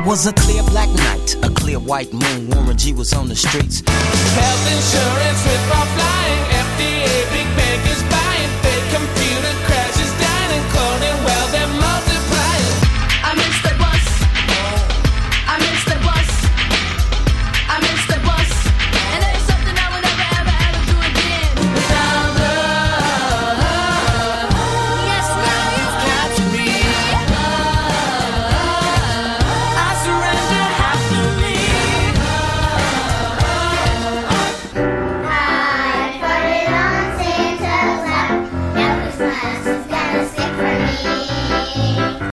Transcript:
was a clear black night, a clear white moon. Warren G was on the streets. Health insurance with my flying